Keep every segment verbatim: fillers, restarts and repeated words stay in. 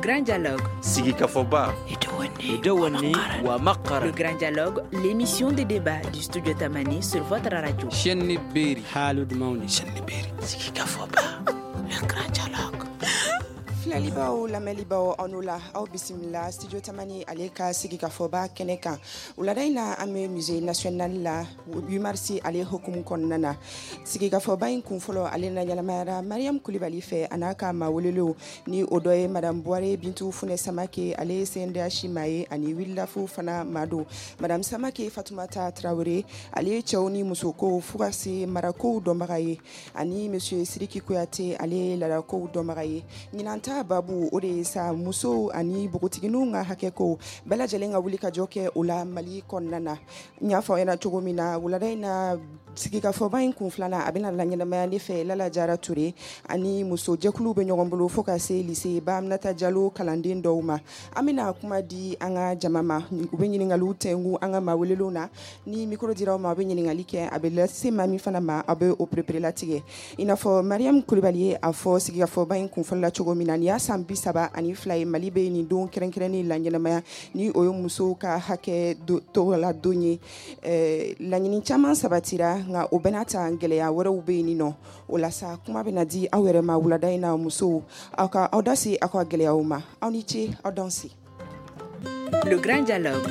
grand dialogue. Sigika Foba. Idouani wa Makara. Le grand dialogue, l'émission de débat du studio Tamani sur votre radio. Chenni Beri. Halud Mauni. Chenni Beri. Sigika Foba. Le grand dialogue. Filalibaw lamɛlibaw aw n'o la aw bisimila studio Tamani ale ka sigi ka fɔba kɛnɛ kan wulada in na an bɛ musée national la huit mars ale hukumu kɔnɔna na sigi ka fɔba in kun fɔlɔ ale na ɲɛnamayara Mariam Kulibali fɛ a n'a ka mawelelenw ni o dɔ ye madame Boire Bintu Funɛ Samake ale ye C N D H maa ye ani Wililafu fana maa don madame Samake Fatumata Traoré ale ye cɛw ni musokow fo ka se marakow dɔnbaga ye ani monsieur Sidiki Kuyate ale ye laadakow dɔnbaga ye ɲinanta babu o de ye sa muso ani bogotigininw ka hakɛ ko bɛɛ lajɛlen ka wuli ka jɔ kɛ o la Mali kɔnɔna na n y'a fɔ aw ɲɛna cogo min na wulada in na sigikafɔba in kun filanan a bɛna la ɲɛnamayali fɛ Lala Jara Ture ani muso jɛkulu bɛ ɲɔgɔn bolo fo ka se lycée Ba Aminata Jalo kalanden dɔw ma an bɛna kuma di an ka jama ma u bɛ ɲininkaliw tɛngu an ka mawelelenw na ni micro dira aw ma a bɛ ɲininkali kɛ a bɛ lase maa min fana ma a bɛ o prépéré latigɛ i n'a fɔ Mariam Kulibali ye a fɔ sigikafɔba in kun fɔlɔ la cogo min na ni y'a san bi saba ani fila ye Mali bɛ nin don kɛrɛnkɛrɛnnen la ɲɛnamaya ni o ye musow ka hakɛ tɔgɔ la don ye laɲini caman sabatira nka o bɛna ta gɛlɛya wɛrɛw bɛ yen nɔ o la sa kuma bɛna di aw yɛrɛ ma wulada in na musow aw ka aw da se aw ka gɛlɛyaw ma aw ni ce aw dan se. Le grand dialogue.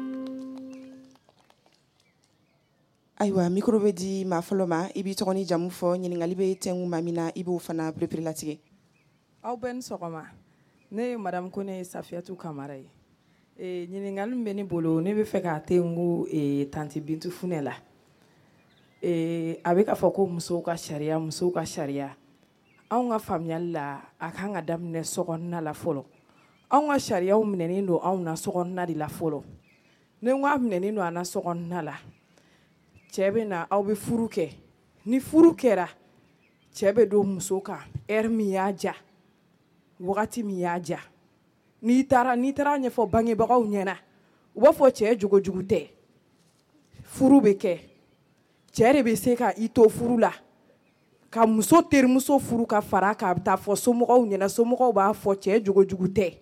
Ayiwa micro bɛ di maa fɔlɔ ma i b'i tɔgɔ ni jamu fɔ ɲininkali bɛ tɛngu maa min na i b'o fana prépéré latigɛ. Aw bɛ ni sɔgɔma ne ye madame Kone Safiyatu Kamara ye ee ɲininkali bɛ ne bolo ne bɛ fɛ k'a tɛngu ee tanti Bintu Funɛ la ee a bɛ k'a fɔ ko musow ka sariya musow ka sariya anw ka faamuyali la a kan ka daminɛ sokɔnɔna la fɔlɔ anw ka sariyaw minɛnen don anw na sokɔnɔna de la fɔlɔ ne ko a minɛnen don an na sokɔnɔna la cɛ bɛ na aw bɛ furu kɛ ni furu kɛra cɛ bɛ don muso kan heure min y'a ja wagati min y'a ja n'i taara n'i taara ɲɛfɔ bangebagaw ɲɛna u b'a fɔ cɛ jogojugu tɛ furu bɛ kɛ cɛ de bɛ se ka i to furu la ka muso terimuso furu ka fara k'a bɛ taa fɔ somɔgɔw ɲɛna somɔgɔw b'a fɔ cɛ jogojugu tɛ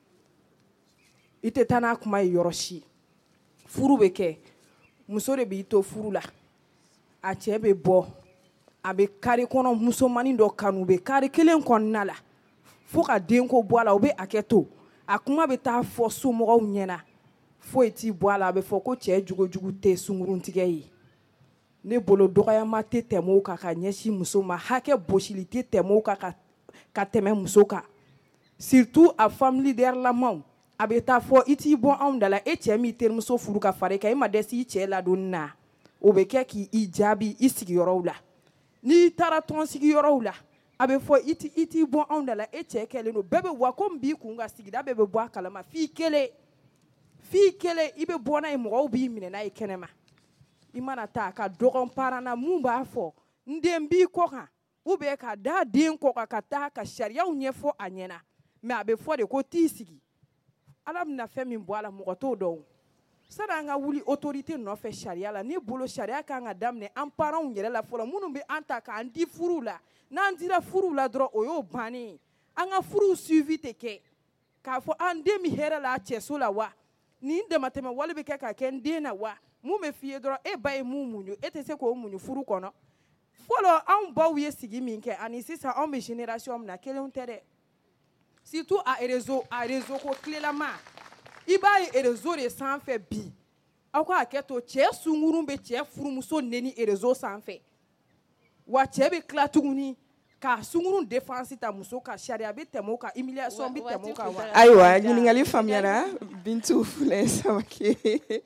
i tɛ taa n'a kuma ye yɔrɔ si furu bɛ kɛ muso de b'i to furu la a cɛ bɛ bɔ a bɛ kari kɔnɔ musomanin dɔ kanu bɛ kari kelen kɔnɔna la fo ka denko bɔ a la o bɛ a kɛ to a kuma bɛ taa fɔ somɔgɔw ɲɛna foyi t'i bɔ a la a bɛ fɔ ko cɛ jogojugu tɛ sunguruntigɛ ye ne bolo dɔgɔyama tɛ tɛmɛ o kan ka ɲɛsin muso ma hakɛ bosili tɛ tɛmɛ o kan ka tɛmɛ muso kan surtout a famille lamaw a bɛ taa fɔ i t'i bɔ anw da la e cɛ min terimuso furu ka fara i kan e ma dɛsɛ i cɛ ladonni na o bɛ kɛ k'i jaabi i sigiyɔrɔw la n'i taara tɔn sigiyɔrɔw la a bɛ fɔ i t'i bɔ anw da la e cɛ kɛlen don bɛɛ bɛ wa ko n b'i kun ka sigida bɛɛ bɛ bɔ a kalama f'i kelen f'i kelen i bɛ bɔ n'a ye mɔgɔw b'i minɛ n'a ye kɛnɛma i mana taa ka dɔgɔn parana mun b'a fɔ n den b'i kɔ kan ou bien ka da den kɔ kan ka taa ka sariyaw ɲɛfɔ a ɲɛna mais a bɛ fɔ de ko t'i sigi ala bɛna fɛn min bɔ a la mɔgɔ t'o dɔn sani an ka wuli autorité nɔfɛ sariya la ni bolo sariya kan ka daminɛ an parents yɛrɛ la fɔlɔ minnu bɛ an ta k'an di furu la n'an dira furu la dɔrɔn o y'o bannen ye an ka furu suivi tɛ kɛ k'a fɔ an den min hɛrɛ la a cɛso la wa nin damatɛmɛ wale bɛ kɛ ka kɛ n den na wa mun bɛ f'i ye dɔrɔn e ba ye mun muɲu e tɛ se k'o muɲu furu kɔnɔ fɔlɔ anw baw ye sigi min kɛ ani sisan anw bɛ génération min na kelenw tɛ dɛ surtout a réseau a réseau ko tilelama i b'a ye réseau de sanfɛ bi aw ka hakɛ to cɛ sunkurun bɛ cɛ furumuso neni réseau sanfɛ wa cɛ bɛ tila tuguni ka sunkurun défense ta muso ka sariya bɛ tɛmɛ o kan humiliation bɛ tɛmɛ o kan wa. Ayiwa ɲininkali faamuyara Bintu Funɛ Samake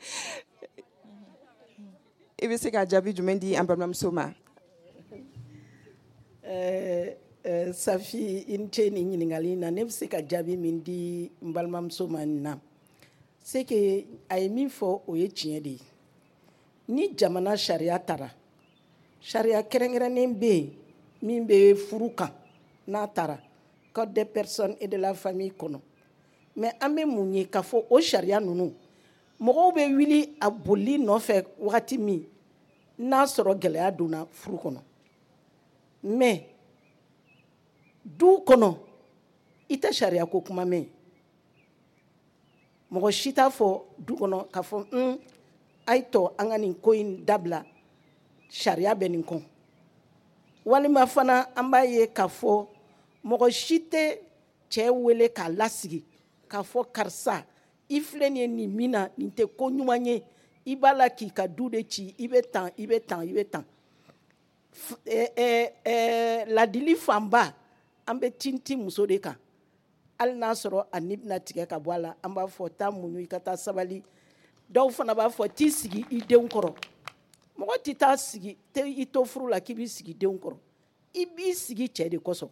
i bɛ se ka jaabi jumɛn di an balimamuso ma. Safi i ni ce nin ɲininkali na ne bɛ se ka jaabi min di n balimamuso ma nin na c'est que a ye min fɔ o ye tiɲɛ de ye ni jamana sariya taara sariya kɛrɛnkɛrɛnnen bɛ yen min bɛ furu kan n'a taara code des personnes et de la famille kɔnɔ mais an bɛ mun ye k'a fɔ o sariya ninnu mɔgɔw bɛ wuli a boli nɔfɛ wagati min n'a sɔrɔ gɛlɛya donna furu kɔnɔ mais du kɔnɔ i tɛ sariya ko kuma mɛn mɔgɔ si t'a fɔ du kɔnɔ k'a fɔ un a ye tɔ an ka nin ko in dabila sariya bɛ nin kɔn walima fana an b'a ye k'a fɔ mɔgɔ si tɛ cɛ wele k'a lasigi k'a fɔ karisa i filɛ nin ye nin min na nin tɛ ko ɲuman ye i b'a la k'i ka du de ci i bɛ tan i bɛ tan i bɛ tan ladili fanba an bɛ tinti muso de kan hali n'a sɔrɔ a ni bɛna tigɛ ka bɔ a la an b'a fɔ taa muɲu i ka taa sabali dɔw fana b'a fɔ t'i sigi i denw kɔrɔ mɔgɔ tɛ taa sigi i to furu la k'i b'i sigi denw kɔrɔ i b'i sigi cɛ de kosɔn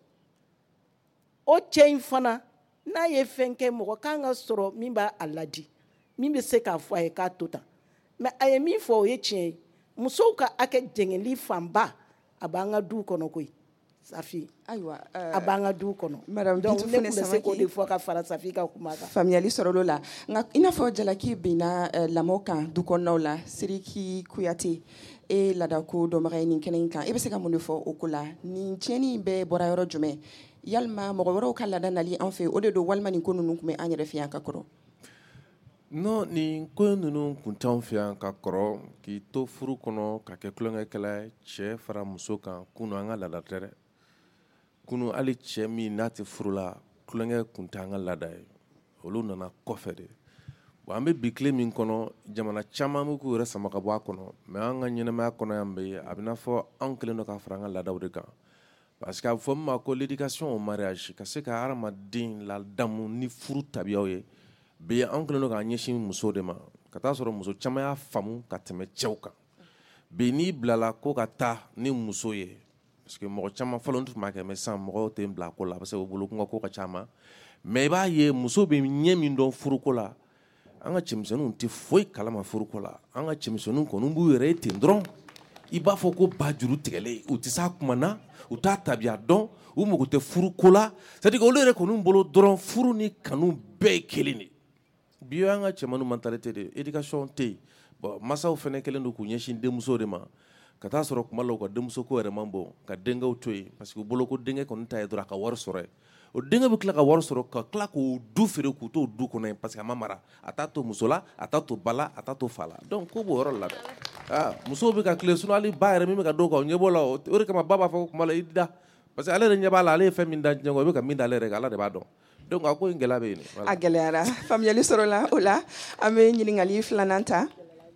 o cɛ in fana n'a ye fɛn kɛ mɔgɔ kan ka sɔrɔ min b'a a ladi min bɛ se k'a fɔ a ye k'a to tan mɛ a ye min fɔ o ye tiɲɛ ye musow ka hakɛ jɛngɛli fanba a b'an ka du kɔnɔ koyi Safi ayiwa a b'an ka du kɔnɔ madame donc Bintu ne Fune tun bɛ se k'o Samake de fɔ ka fara Safi ka kuma kan faamuyali sɔrɔla o la nka i n'a fɔ jalaki binna lamɔ kan du kɔnɔnaw la Siriki Kuyate e ladako dɔnbaga ye nin kɛnɛ in kan e bɛ se ka mun de fɔ o ko la nin tiɲɛni in bɛɛ bɔra yɔrɔ jumɛn yalima mɔgɔ wɛrɛw ka laada nali an fɛ o de don walima nin ko ninnu tun bɛ an yɛrɛ fɛ yan ka kɔrɔ non nin ko ninnu kun t'anw fɛ yan ka kɔrɔ k'i to furu kɔnɔ ka kɛ tulonkɛkɛla ye cɛ fara muso kan kunu an ka laada tɛ dɛ kunu hali cɛ min n'a tɛ furu la tulonkɛ kun tɛ an ka laada ye olu nana kɔfɛ de bon an bɛ bi tile min kɔnɔ jamana caman bɛ k'u yɛrɛ sama ka bɔ a kɔnɔ mais an ka ɲɛnamaya kɔnɔ yan bɛ a bɛ n'a fɔ anw kɛlen don ka fara an ka laadaw de kan parce que a bɛ fɔ min ma ko l'éducation au mariage ka se ka hadamaden ladamu ni furu tabiyaw ye bi an kɛlen don k'an ɲɛsin muso de ma ka taa sɔrɔ muso caman y'a faamu ka tɛmɛ cɛw kan bi n'i bilala ko ka taa ni muso ye parce que mɔgɔ caman fɔlɔ tun b'a kɛ mais sisan mɔgɔw tɛ n bila ko la parce que o bolo kun ka ko ka ca ma mais i b'a ye muso bɛ ɲɛ min dɔn furuko la an ka cɛmisɛnninw tɛ foyi kalama furuko la an ka cɛmisɛnninw kɔni b'u yɛrɛ ye ten dɔrɔn i b'a fɔ ko ba juru tigɛlen u tɛ s'a kuma na u t'a tabiya dɔn u mago tɛ furuko la c'est à dire que olu yɛrɛ kɔni bolo dɔrɔn furu ni kanu bɛɛ ye kelen de bi an ka cɛmanninw mentalité de éducation tɛ yen bon masaw fana kɛlen don k'u ɲɛsin denmuso de ma ka taa sɔrɔ kuma la u ka denmuso ko yɛrɛ man bon ka denkɛw to yen parce que u bolo ko denkɛ kɔni ta ye dɔrɔn a ka wari sɔrɔ yen o denkɛ bɛ tila ka wari sɔrɔ ka tila k'o du feere k'u to du kɔnɔ yen parce que a ma mara a t'a to muso la a t'a to ba la a t'a to fa la donc ko b'o yɔrɔ la dɛ ah musow bɛ ka tile sinon hali ba yɛrɛ min bɛ ka dɔw kan o ɲɛ b'o la o de kama ba b'a fɔ ko kuma la i da parce que ale yɛrɛ ɲɛ b'a la ale ye fɛn min da diɲɛ kɔnɔ i bɛ ka min da ale yɛrɛ kan ala de b'a dɔn donc a ko in gɛlɛya bɛ yen a gɛlɛyara faamuyali sɔrɔla o la an bɛ ɲininkali filanan ta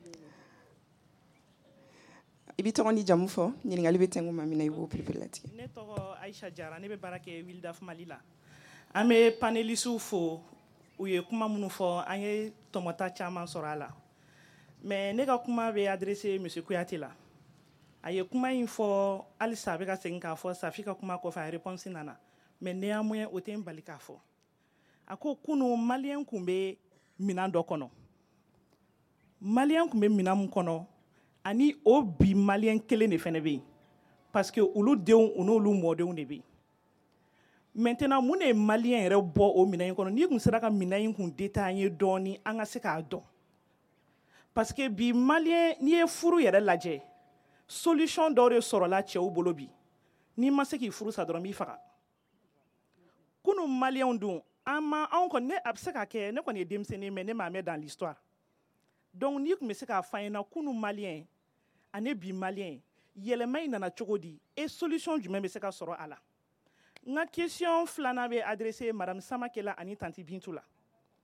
i bɛ tɔgɔ ni jamu fɔ ɲininkali bɛ tɛngu ma min na i b'o perepere latigɛ ne tɔgɔ Aisha Jara ne bɛ baara kɛ Wildaf Mali la an bɛ panélisiw fo u ye kuma minnu fɔ an ye tɔmɔta caman sɔrɔ a la mais ne ka kuma bɛ adressé monsieur Kuyate la a ye kuma in fɔ halisa a bɛ ka segin k'a fɔ Safi ka kuma kɔfɛ a réponse nana mais néanmoins o tɛ n bali k'a fɔ a ko kunu maliyɛn tun bɛ minɛn dɔ kɔnɔ maliyɛn tun bɛ minɛn min kɔnɔ ani o bi maliyɛn kelen de fana bɛ yen parce que olu denw u n'olu mɔdenw de bɛ yen maintenant mun de ye maliyɛn yɛrɛ bɔ o minɛn in kɔnɔ n'i tun sera ka minɛn in kun détaillé dɔɔni an ka se k'a dɔn parce que bi maliyɛn n'i ye furu yɛrɛ lajɛ solution dɔw de sɔrɔla cɛw bolo bi n'i ma se k'i furu sa dɔrɔn n b'i faga kunu maliyɛnw dun an ma anw kɔni ne a bɛ se ka kɛ ne kɔni ye denmisɛnnin mais ne m'a mɛn dans l'histoire donc n'i tun bɛ se k'a fɔ an ɲɛna kunu maliyɛn ani bi maliyɛn yɛlɛma in nana cogo di et solution jumɛn bɛ se ka sɔrɔ a la n ka question filanan bɛ adressé madame Samake la ani tanti Bintu la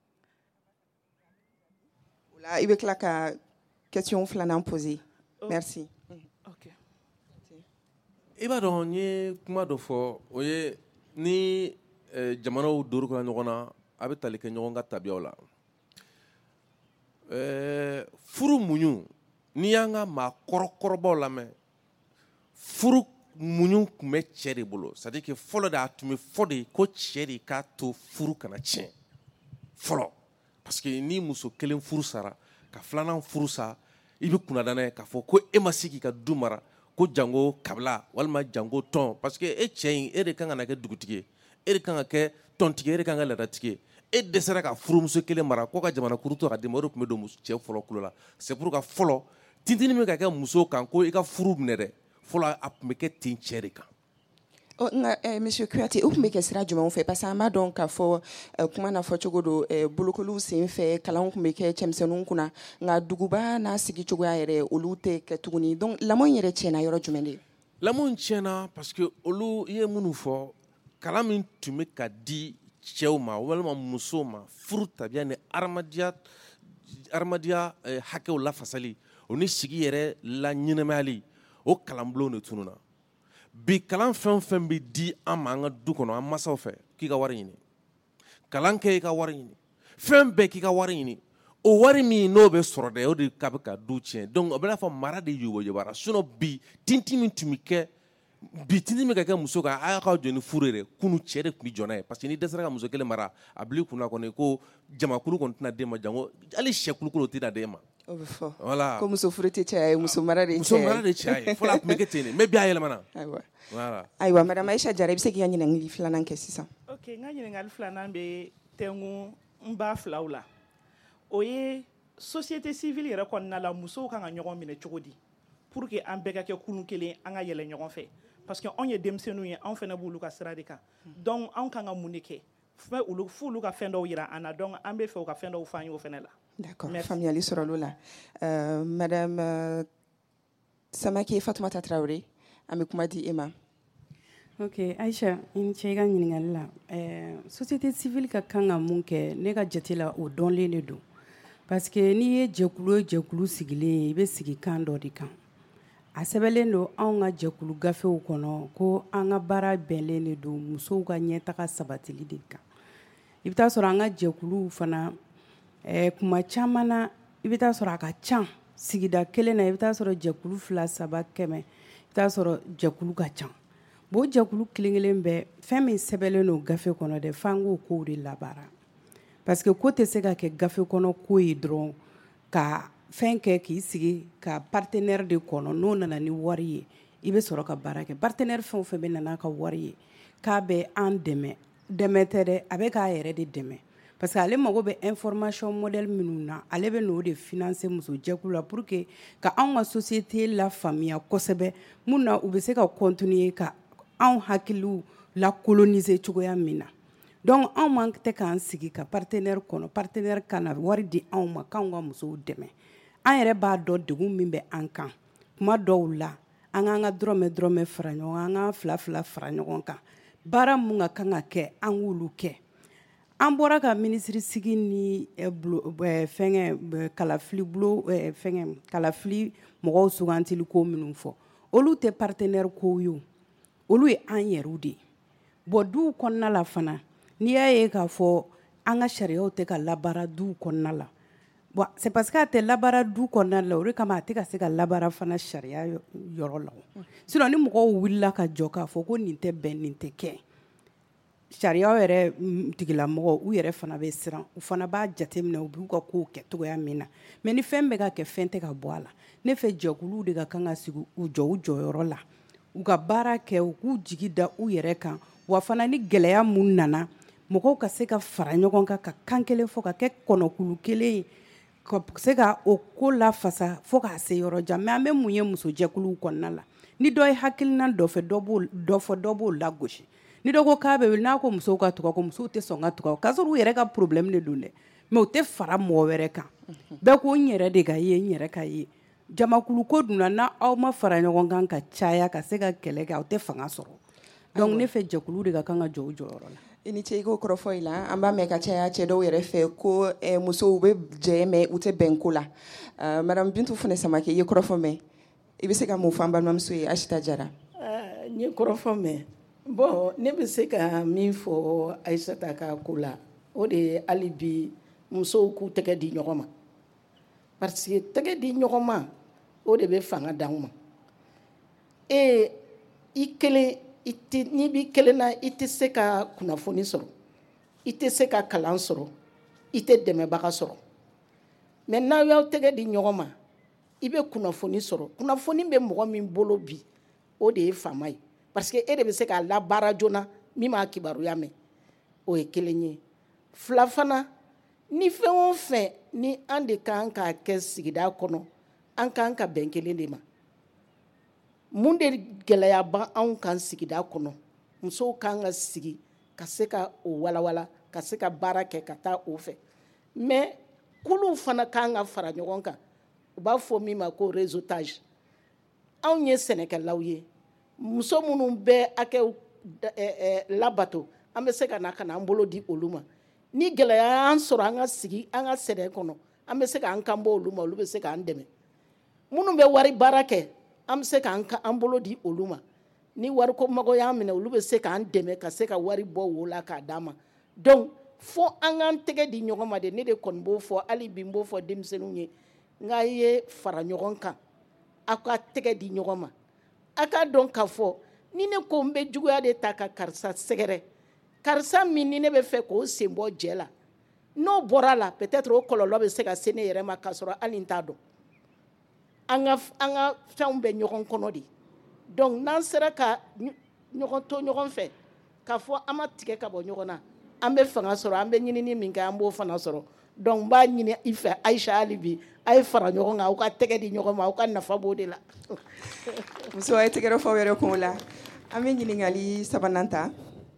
o la i bɛ tila ka question filanan poser merci ok i b'a dɔn n ye kuma dɔ fɔ o ye ni jamanaw dorokɔla ɲɔgɔn na a bɛ tali kɛ ɲɔgɔn ka tabiyaw la furu muɲu n'i y'an ka maa kɔrɔkɔrɔbaw lamɛn furu muɲu tun bɛ cɛ de bolo c'est à dire que fɔlɔ de a tun bɛ fɔ de ko cɛ de k'a to furu kana tiɲɛ fɔlɔ parce que ni muso kelen furu sara ka filanan furu sa i bɛ kunna n'a ye k'a fɔ ko e ma se k'i ka du mara ko jango kabila walima jango tɔn parce que e cɛ in e de kan ka na kɛ dugutigi ye e de kan ka kɛ tɔntigi ye e de kan ka ladatigi ye e dɛsɛra ka furumuso kelen mara ko ka jamana kuru to ka d'i ma o de tun bɛ don cɛ fɔlɔ tulo la c'est pour que fɔlɔ tintinin min ka kɛ muso kan ko i ka furu minɛ dɛ fɔlɔ a tun bɛ kɛ ten cɛ de kan Oh, eh, Monsieur Kouyaté, où me kesra jumɛn fɛ parce que an b'a dɔn k'a fɔ kuma na fɔ cogo do bolokoliw sen fɛ kalanw kun bɛ kɛ cɛmisɛnninw kunna nka duguba n'a sigi cogoya yɛrɛ olu tɛ kɛ tuguni donc lamɔ in yɛrɛ tiɲɛna yɔrɔ jumɛn de lamɔ in tiɲɛna parce que olu i ye minnu fɔ kalan min tun bɛ ka di cɛw ma walima musow ma furu tabiya ni adamadenya adamadenya hakɛw lafasali o ni sigi yɛrɛ la ɲɛnamayali o kalanbulon de tununna bi kalan fɛn o fɛn bɛ di an ma an ka du kɔnɔ an masaw fɛ k'i ka wari ɲini kalan kɛ i ka wari ɲini fɛn bɛɛ k'i ka wari ɲini o wari min n'o bɛ sɔrɔ dɛ o de ka bɛ ka du tiɲɛ donc o bɛ n'a fɔ mara de yubajubara sinon bi tintin min tun bɛ kɛ bi tintin min ka kɛ muso kan a y'a ka jɔ ni furu yɛrɛ kunu cɛ de tun bɛ jɔ n'a ye parce que ni dɛsɛra ka muso kelen mara a bil'i kunna kɔni ko jamakulu kɔni tɛna d'e ma jango hali sɛ kulukulu o tɛna d'e ma. o bɛ fɔ voilà ko muso furu tɛ cɛya ye muso mara de ye muso mara de cɛya ye fɔlɔ a tun bɛ kɛ ten de mais bi a yɛlɛmana. ayiwa voilà ayiwa madame Aïcha Jara i bɛ se k'i ka ɲininkali filanan kɛ sisan. ok n ka ɲininkali filanan bɛ tɛnku n ba filaw la o ye société civile yɛrɛ kɔnɔna la musow kan ka ɲɔgɔn minɛ cogo di pour que an bɛɛ ka kɛ kunu kelen an ka yɛlɛ ɲɔgɔn fɛ parce que anw ye denmisɛnninw ye anw fana b'olu ka sira de kan donc anw kan ka mun de kɛ f'olu ka fɛn dɔw yira an na donc an bɛ fɛ u ka fɛn dɔw f'an ye o fana la. d'accord faamuyali sɔrɔla la euh, madame euh, Samake Fatoumata Traoré an bɛ kuma di e ma. ok Aïcha i ni ce i ka ɲininkali la eh, société civile ka kan ka mun kɛ ne ka jate la o dɔnlen de don parce que n'i ye jɛkulu o jɛkulu sigilen ye i bɛ sigi kan dɔ de kan a sɛbɛnlen don anw ka jɛkulu gafew kɔnɔ ko an ka baara bɛnlen de don musow ka ɲɛtaga sabatili de kan i bɛ taa sɔrɔ an ka jɛkuluw fana eh, kuma caman na i bɛ taa sɔrɔ a ka can sigida kelen na i bɛ taa sɔrɔ jɛkulu fila saba kɛmɛ i bɛ taa sɔrɔ jɛkulu ka can bon jɛkulu kelen kelen bɛɛ fɛn min sɛbɛnlen don gafe kɔnɔ dɛ f'an k'o kow de labaara parce que ko tɛ se ka kɛ gafe kɔnɔ ko ye dɔrɔn ka fɛn kɛ k'i sigi ka partenaire de kɔnɔ n'o nana ni wari ye i bɛ sɔrɔ ka baara kɛ partenaire fɛn o fɛn bɛ nana ka wari ye k'a bɛ an dɛmɛ dɛmɛ tɛ dɛ a bɛ k'a yɛrɛ de dɛmɛ parce que ale mago bɛ information modèle minnu na ale bɛ n'o de financer muso jɛkulu la pour que ka anw ka société la faamuya kosɛbɛ mun na u bɛ se ka continuer ka anw hakiliw la coloniser cogoya min na donc anw man tɛ k'an sigi ka partenaire kɔnɔ partenaire ka na wari di anw ma k'anw ka musow dɛmɛ an yɛrɛ b'a dɔn degun min bɛ an kan kuma dɔw la an k'an ka dɔrɔmɛ dɔrɔmɛ fara ɲɔgɔn kan an k'an fila fila fara ɲɔgɔn kan baara mun ka kan ka kɛ an k'olu kɛ an bɔra ka ministre sigi ni fɛngɛ kalafili bulo fɛngɛ kalafili mɔgɔw sugantili ko minnu fɔ olu tɛ partenaire kow ye olu ye an yɛrɛw de ye bon duw kɔnɔna la fana n'i y'a ye k'a fɔ an ka sariyaw tɛ ka labaara duw kɔnɔna la bon c'est parce que a tɛ labaara du kɔnɔna la o de kama a tɛ ka se ka labaara fana sariya yɔrɔ la sinon ni mɔgɔw wulila ka jɔ k'a fɔ ko nin tɛ bɛn nin tɛ kɛ sariyaw yɛrɛ tigilamɔgɔ u yɛrɛ fana bɛ siran u fana b'a jateminɛ u b'u ka kow kɛ cogoya min na mais ni fɛn bɛ ka kɛ fɛn tɛ ka bɔ a la ne fɛ jɛkuluw de ka kan ka sigi u jɔ u jɔyɔrɔ la u ka baara kɛ u k'u jigi da u yɛrɛ kan wa fana ni gɛlɛya mun nana mɔgɔw ka se ka fara ɲɔgɔn kan ka kan kelen fɔ ka kɛ kɔnɔkulu kelen ye ka se ka o ko lafasa fo k'a se yɔrɔ jan mais an bɛ mun ye muso jɛkuluw kɔnɔna la ni dɔ ye hakilina dɔ fɛ dɔ b'o dɔ fɔ dɔ b'o lagosi ni dɔ ko k'a bɛ wuli n'a ko musow ka tug'a kɔ musow tɛ sɔn ka tug'a kɔ k'a sɔrɔ u yɛrɛ ka problème de don dɛ mais u tɛ fara mɔgɔ wɛrɛ kan bɛɛ ko n yɛrɛ de ka ye n yɛrɛ ka ye jamakulu ko dun na n'aw ma fara ɲɔgɔn kan ka caya ka se ka kɛlɛ kɛ aw tɛ fanga sɔrɔ donc ne fɛ jɛkulu de ka kan ka jɔ u jɔyɔrɔ la i ni ce i ko kɔrɔfɔ i la an b'a mɛn ka caya cɛ dɔw yɛrɛ fɛ ko musow bɛ jɛ mɛn u tɛ bɛn ko la madame Bintu Fune Samake i ye kɔrɔfɔ mɛn i bɛ se ka mun fɔ an balimamuso ye Aïcha Jara n ye kɔrɔfɔ mɛn bon ne bɛ se ka min fɔ Aïssata ka ko la o de ye hali bi musow k'u tɛgɛ di ɲɔgɔn ma parce que tɛgɛ di ɲɔgɔn ma o de bɛ fanga d'anw ma e i kelen n'i b'i kelen na i tɛ se ka kunnafoni sɔrɔ i tɛ se ka kalan sɔrɔ i tɛ dɛmɛbaga sɔrɔ mais n'aw y'aw tɛgɛ di ɲɔgɔn ma i bɛ kunnafoni sɔrɔ kunnafoni bɛ mɔgɔ min bolo bi o de ye faama ye parce que e de bɛ se k'a labaara joona min b'a kibaruya mɛn o ye kelen ye fila fana ni fɛn o fɛn ni an de kan k'a kɛ sigida kɔnɔ an kan ka bɛn kelen de ma mun de gɛlɛya b'an kan sigida kɔnɔ musow kan ka sigi ka se ka o walawala ka se ka baara kɛ ka taa o fɛ mais kuluw fana kan ka fara ɲɔgɔn kan u b'a fɔ min ma ko réseautage anw ye sɛnɛkɛlaw ye muso minnu bɛ akɛw labato an bɛ se ka na ka na an bolo di olu ma ni gɛlɛya y'an sɔrɔ an ka sigi an ka sɛnɛ kɔnɔ an bɛ se k'an kan bɔ olu ma olu bɛ se k'an dɛmɛ minnu bɛ wari baara kɛ an bɛ se k'an bolo di olu ma ni wari ko mago y'an minɛ olu bɛ se k'an dɛmɛ ka se ka wari bɔ wo la k'a d'a ma donc fo an k'an tɛgɛ di ɲɔgɔn ma de ne de kɔni b'o fɔ hali bi n b'o fɔ denmisɛnninw ye n k'a ye fara ɲɔgɔn kan aw ka tɛgɛ di ɲɔgɔn ma a k'a dɔn k'a fɔ ni ne ko n bɛ juguya de ta ka karisa sɛgɛrɛ karisa min ni ne bɛ fɛ k'o sen bɔ jɛ la n'o bɔra la peut-être o kɔlɔlɔ bɛ se ka se ne yɛrɛ ma k'a sɔrɔ hali n t'a dɔn an ka an ka fɛnw bɛ ɲɔgɔn kɔnɔ de donc n'an sera ka ɲɔgɔn to ɲɔgɔn fɛ k'a fɔ an ma tigɛ ka bɔ ɲɔgɔn na an bɛ fanga sɔrɔ an bɛ ɲinini min kɛ an b'o fana sɔrɔ donc n b'a ɲini i fɛ Ayisa hali bi a ye fara ɲɔgɔn kan aw ka tɛgɛ di ɲɔgɔn ma aw ka nafa b'o de la. muso a ye tɛgɛrɛ fɔ yɛrɛ kun la an bɛ ɲininkali sabanan ta.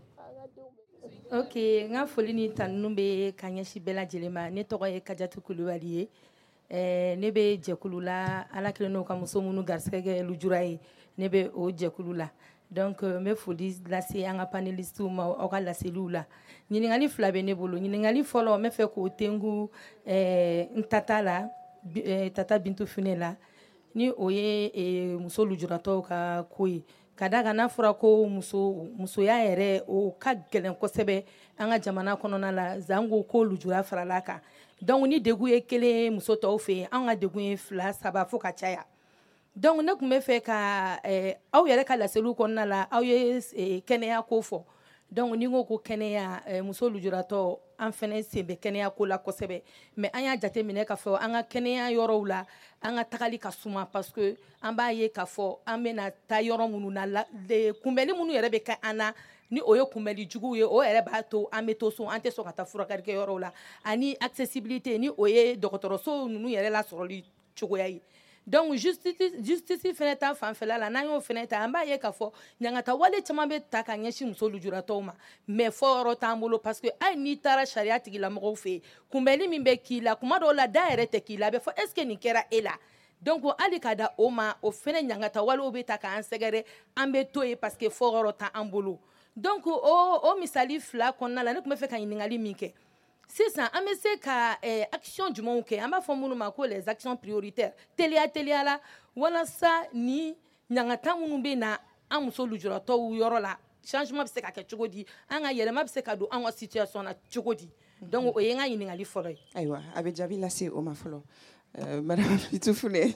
ok n ka foli ni tanunu bɛ ka ɲɛsin bɛɛ lajɛlen ma ne tɔgɔ ye Kajatu Kulubali ye eh, ne bɛ jɛkulu la ala kelen n'o ka muso minnu garisɛgɛ kɛ lujura ye ne bɛ o jɛkulu la donc n bɛ foli lase an ka panélistes ma aw ka laseliw la ɲininkali fila bɛ ne bolo ɲininkali fɔlɔ n bɛ fɛ k'o tengu eh, n tata la eh, tata Bintu Fune la ni o ye eh, muso lujuratɔw ka ko ye ka da kan n'a fɔra ko muso musoya yɛrɛ o ka gɛlɛn kosɛbɛ an ka jamana kɔnɔna la zan ko ko lujura farala kan donc ni degun ye kelen muso tɔw fɛ yen an ka degun ye fila saba fo ka caya donc ne tun bɛ fɛ ka eh, aw yɛrɛ ka laseliw kɔnɔna la aw ye eh, kɛnɛya ko fɔ donc ni ko ko kɛnɛya eh, muso lujuratɔ an fɛnɛ sen bɛ kɛnɛya ko la kosɛbɛ mais an y'a jate minɛ k'a fɔ an ka kɛnɛya yɔrɔw la an ka tagali ka suma parce que an b'a ye k'a fɔ an bɛna taa yɔrɔ minnu na la kunbɛnni minnu yɛrɛ bɛ kɛ an na ni o ye kunbɛnli juguw ye o yɛrɛ b'a to an bɛ to so an tɛ sɔn ka taa furakɛli kɛ yɔrɔw la ani accessibilité ni o ye dɔgɔtɔrɔso ninnu yɛrɛ la sɔrɔli cogoya ye donc justice justice fɛnɛ ta fanfɛla la n'an y'o fɛnɛ ta an b'a ye k'a fɔ ɲangata wale caman bɛ ta ka ɲɛsin muso lujuratɔw ma mais fɔ yɔrɔ t'an bolo parce que hali n'i taara sariya tigilamɔgɔw fɛ yen kunbɛnni min bɛ k'i la kuma dɔw la da yɛrɛ tɛ k'i la a bɛ fɔ est ce que nin kɛra e la donc hali ka da o ma o fɛnɛ ɲangata walew bɛ ta k'an sɛgɛrɛ an bɛ to ye parce que fɔ yɔrɔ t'an bolo donc o o misali fila kɔnɔna la ne tun bɛ fɛ ka ɲininkali min kɛ sisan an bɛ se ka eh, action jumɛnw kɛ an b'a fɔ minnu ma ko les actions prioritaires teliya teliya la walasa ni ɲangata minnu bɛ na an muso lujuratɔw yɔrɔ la changement bɛ se ka kɛ cogo di an ka yɛlɛma bɛ se ka don an ka situation na cogo di donc o ye n ka ɲininkali fɔlɔ ye. ayiwa a bɛ jaabi lase o ma fɔlɔ madame Bintu Fune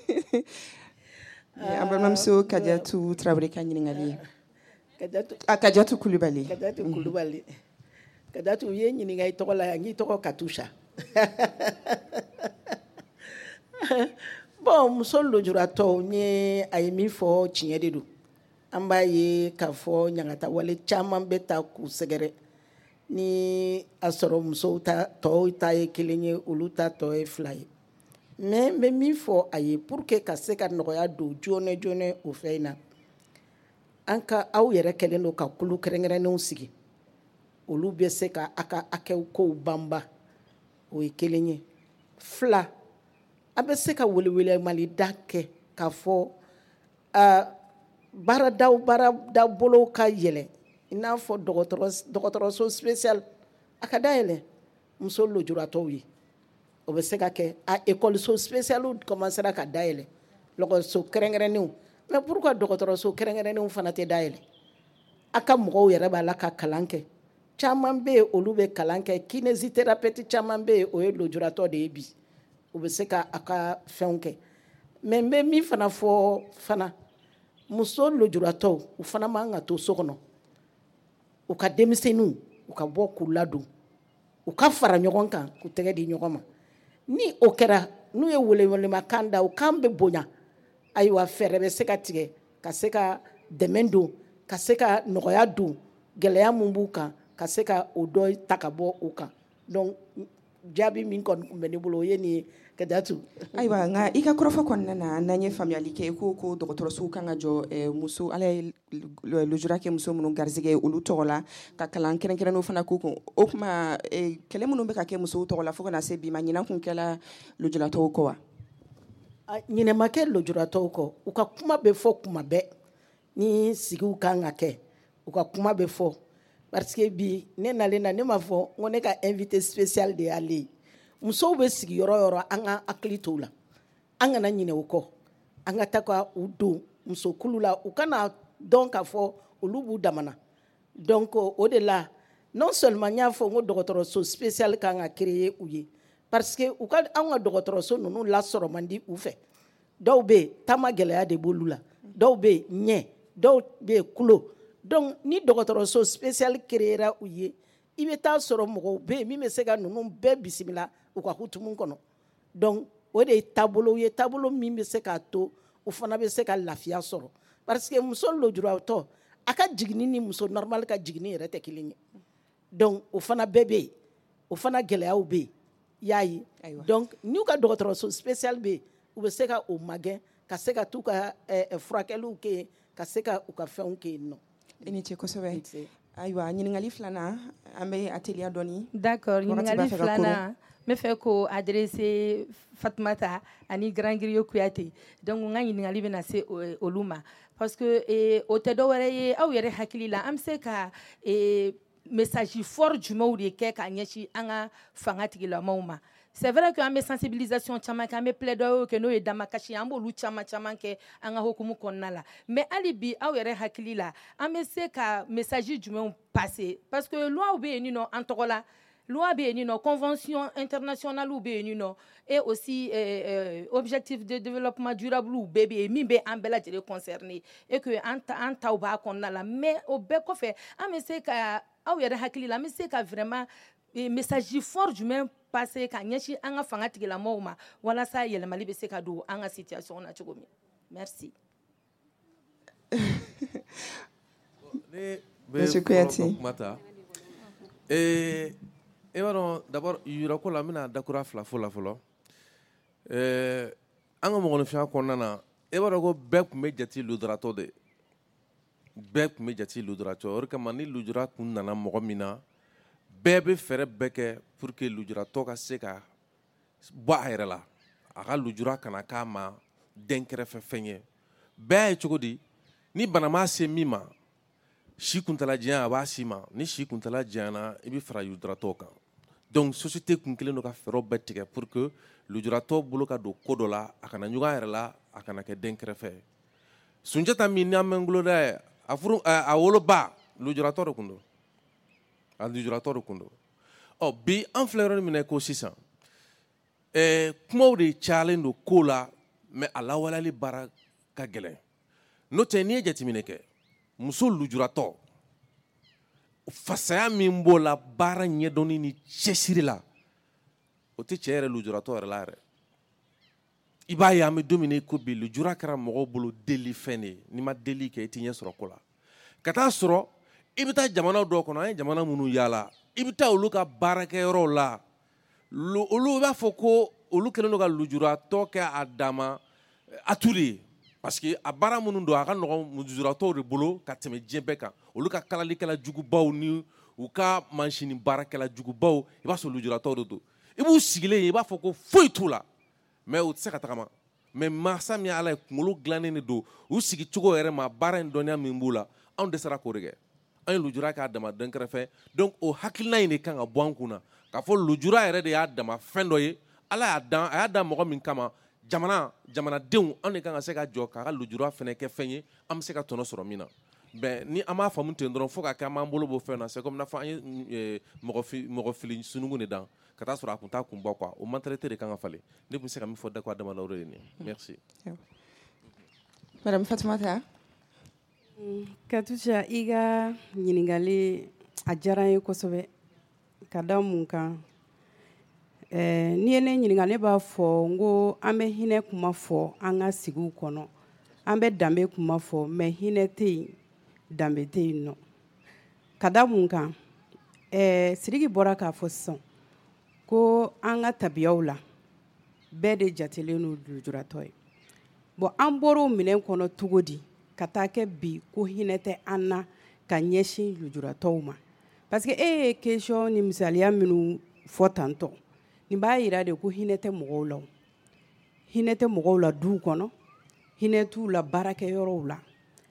an balimamuso Kajatu Tarawele ka ɲininkali ye. Kajatu Kulubali. Kajatu Kulubali. Kajatu ye ɲininka i tɔgɔ la yan n k'i tɔgɔ Katusha. Bon muso lujuratɔw n ye a ye min fɔ tiɲɛ de don an b'a ye k'a fɔ ɲangata wale caman bɛ ta k'u sɛgɛrɛ ni a sɔrɔ musow ta tɔw ta ye kelen ye olu ta tɔ ye fila ye mais n bɛ min fɔ a ye pour que ka se ka nɔgɔya don joona joona o fɛn in na an ka aw yɛrɛ kɛlen don ka kulu kɛrɛnkɛrɛnnenw sigi olu bɛ se ka a ka akɛw kow banba o ye kelen ye fila a bɛ se ka welewelemada kɛ k'a fɔ baaradaw baarada bolow ka yɛlɛ i n'a fɔ dɔgɔtɔrɔso spécial a ka dayɛlɛ muso lujuratɔw ye o bɛ se ka kɛ a école-so spécial commencera ka dayɛlɛ lɔgɔso kɛrɛnkɛrɛnnenw mais pourquoi dɔgɔtɔrɔso kɛrɛnkɛrɛnnenw fana tɛ dayɛlɛ a ka mɔgɔw yɛrɛ b'a la ka kalan kɛ caman bɛ yen olu bɛ kalan kɛ kinésithérapeute caman bɛ yen o ye lujuratɔ de ye bi o bɛ se ka a ka fɛnw kɛ mais n bɛ min fana fɔ fana muso lujuratɔw u fana man ka to so kɔnɔ u ka denmisɛnninw u ka bɔ k'u ladon u ka fara ɲɔgɔn kan k'u tɛgɛ di ɲɔgɔn ma ni o kɛra n'u ye welewelekan da u kan bɛ bonya ayiwa fɛɛrɛ bɛ se ka tigɛ ka se ka dɛmɛ don ka se ka nɔgɔya don gɛlɛya min b'u kan ka se ka o dɔ ta ka bɔ u kan donc jaabi min kɔni kun bɛ ne bolo o ye nin ye ka datu. Ayiwa nka i ka kɔrɔfɔ kɔnɔna na n'an ye faamuyali kɛ ko ko dɔgɔtɔrɔsow kan ka jɔ muso ala ye lujura kɛ muso minnu garisɛgɛ olu tɔgɔ la ka kalan kɛrɛnkɛrɛnnenw fana k'u kun o tuma kɛlɛ minnu bɛ ka kɛ musow tɔgɔ la fo ka na se bi ma ɲinan kun kɛla lujuratɔw kɔ wa? Ɲinɛ ma kɛ lujuratɔw kɔ u ka kuma bɛ fɔ kuma bɛɛ ni sigiw kan ka kɛ u ka kuma bɛ fɔ parce que bi ne nalen na ne ma fɔ n ko ne ka invité spécial de y'ale ye musow bɛ sigi yɔrɔ yɔrɔ an ka hakili to la an kana ɲinɛ u kɔ an ka taa ka u don musokulu la u kana dɔn k'a fɔ olu b'u damana donc o de la non seulement n y'a fɔ n ko dɔgɔtɔrɔso spécial kan ka créer u ye parce que u ka an ka dɔgɔtɔrɔso ninnu lasɔrɔ man di u fɛ dɔw bɛ yen taama gɛlɛya de b'olu la dɔw bɛ yen ɲɛ dɔw bɛ yen tulo donc ni dɔgɔtɔrɔso spécial créera u ye i bɛ taa sɔrɔ mɔgɔw bɛ yen min bɛ se ka ninnu bɛɛ bisimila u ka hukumu kɔnɔ donc o de ye taabolo ye taabolo min bɛ se k'a to u fana bɛ se ka lafiya sɔrɔ parce que muso lujuratɔ a ka jiginni ni muso normal ka jiginni yɛrɛ tɛ kelen ye donc o fana bɛɛ bɛ yen o fana gɛlɛyaw bɛ yen y'a ye donc n'u ka dɔgɔtɔrɔso spécial bɛ yen u bɛ se ka o magɛn ka se ka t'u ka furakɛliw kɛ yen ka se ka u ka fɛnw kɛ yen nɔ. I ni ce kosɛbɛ. Ayiwa ɲininkali filanan an bɛ atelier dɔɔni. D'accord ɲininkali filanan n bɛ fɛ k'o adresser Fatumata ani Grand Griot Kuyate donc n ka ɲininkali bɛna se olu ma parce que o tɛ dɔwɛrɛ ye aw yɛrɛ hakili la an bɛ se ka message fort jumɛnw de kɛ ka ɲɛsin an ka fanga tigilamaw ma. C'est vrai que an bɛ sensibilisation caman kɛ an bɛ plaidoyer kɛ n'o ye damakasi an b'olu caman caman kɛ an ka hukumu kɔnɔna la mais hali bi aw yɛrɛ hakili la an bɛ se ka message jumɛnw passer parce que loi bɛ yen nɔ an tɔgɔ la loi bɛ yen nɔ convention internationale bɛ yen nɔ et aussi euh, objectif de développement durable bɛɛ bɛ yen min bɛ an bɛɛ lajɛlen concerné et que an an taw b'a kɔnɔna la mais o bɛɛ kɔfɛ an bɛ se ka aw yɛrɛ hakili la an bɛ se ka vraiment message fort jumɛn passer ka ɲɛsin an ka fanga tigilamɔgɔw ma walasa yɛlɛmali bɛ se ka don an ka situation na cogo min merci. Monsieur Kuyate. Eh e b'a dɔn d'abord yurako la n bɛna dakura fila fɔ la fɔlɔ an ka mɔgɔninfinya kɔnɔna na e b'a dɔn ko bɛɛ tun bɛ jate lujuratɔ de bɛɛ tun bɛ jate lujuratɔ o de kama ni lujura kun nana mɔgɔ min na bɛɛ bɛ fɛɛrɛ bɛɛ kɛ pour que lujuratɔ ka se ka bɔ a yɛrɛ la a ka lujura kana k'a ma den kɛrɛfɛ fɛn ye bɛɛ ye cogo di ni bana ma se min ma si kuntala janya a b'a si ma ni si kuntala janyana i bɛ fara lujuratɔ kan donc société kun kelen don ka fɛɛrɛw bɛɛ tigɛ pour que lujuratɔ bolo ka don ko dɔ la a kana ɲugun a yɛrɛ la a kana kɛ den kɛrɛfɛ Sunjata min n'an bɛ n bolo dɛ a furu a woloba lujuratɔ de kun don a lujuratɔ de kun don ɔ bi an filɛ yɔrɔ min na ko sisan ɛɛ kumaw de cayalen don ko la mais a lawaleyali baara ka gɛlɛn n'o tɛ n'i ye jateminɛ kɛ muso lujuratɔ fasaya min b'o la baara ɲɛdɔnni ni cɛsiri la o tɛ cɛ yɛrɛ lujuratɔ yɛrɛ la yɛrɛ i b'a ye an bɛ don min na i ko bi lujura kɛra mɔgɔw bolo deli fɛn de ye n'i ma deli kɛ i tɛ ɲɛ sɔrɔ ko la ka taa sɔrɔ i bɛ taa jamana dɔw kɔnɔ an ye jamana minnu yaala i bɛ taa olu ka baarakɛyɔrɔw la olu i b'a fɔ ko olu kɛlen don ka lujuratɔ kɛ a dama atu de ye parce que a baara minnu don a ka nɔgɔn lujuratɔw de bolo ka tɛmɛ diɲɛ bɛɛ kan olu ka kalalikɛla jugubaw ni u ka mansini baarakɛla jugubaw i b'a sɔrɔ lujuratɔw de don i b'u sigilen ye i b'a fɔ ko foyi t'u la mais u tɛ se ka tagama mais masa min ala ye kunkolo dilannen de don u sigi cogo yɛrɛ ma baara in dɔnniya min b'u la anw dɛsɛra k'o de kɛ an ye lujura k'a dama den kɛrɛfɛ donc o hakilina in de kan ka bɔ an kun na k'a fɔ lujura yɛrɛ de y'a dama fɛn dɔ ye ala y'a dan a y'a dan mɔgɔ min kama jamana jamanadenw an de kan ka se ka jɔ k'a ka lujura fɛnɛ kɛ fɛn ye an bɛ se ka tɔnɔ sɔrɔ min na ben ni an b'a faamu ten dɔrɔn fo ka kɛ an b'an bolo bɔ fɛn na c'est comme n'a fɔ an ye mɔgɔ fili sunugun de dan ka taa sɔrɔ a kun t'a kun bɔ quoi o mentalité de kan ka falen ne tun bɛ se ka min fɔ dakɔ adama la o de ye nin ye merci. Madame Fatumata. Katusha i ka ɲininkali a diyara n ye kosɛbɛ ka da mun kan n'i ye ne ɲininka ne b'a fɔ n ko an bɛ hinɛ kuma fɔ an ka sigiw kɔnɔ an bɛ danbe kuma fɔ mais hinɛ tɛ yen danbe tɛ yen nɔ ka da mun kan Sidiki bɔra k'a fɔ sisan ko an ka tabiyaw la bɛɛ de jatelen no lujuratɔ ye bon an bɔr'o minɛn kɔnɔ cogo di ka taa kɛ bi ko hinɛ tɛ an na ka ɲɛsin lujuratɔw ma parce que e ye question ni misaliya minnu fɔ tantɔ nin b'a yira de ko hinɛ tɛ mɔgɔw la hinɛ tɛ mɔgɔw la duw kɔnɔ hinɛ t'u la baarakɛyɔrɔw la